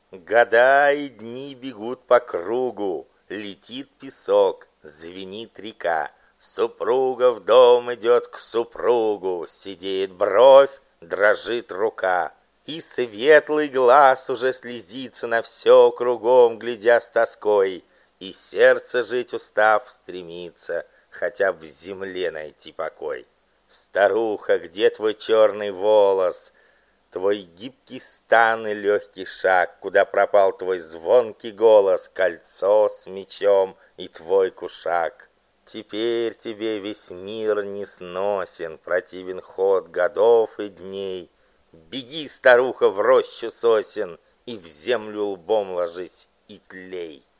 Года и дни бегут по кругу, летит песок, звенит река. Супруга в дом идет к супругу, сидеет бровь, дрожит рука. И светлый глаз уже слезится на все кругом, глядя с тоской. И сердце жить устав стремится, хотя б в земле найти покой. Старуха, где твой черный волос, твой гибкий стан и легкий шаг? Куда пропал твой звонкий голос, кольцо с мечом и твой кушак? Теперь тебе весь мир не сносен, противен ход годов и дней. Беги, старуха, в рощу сосен, и в землю лбом ложись и тлей.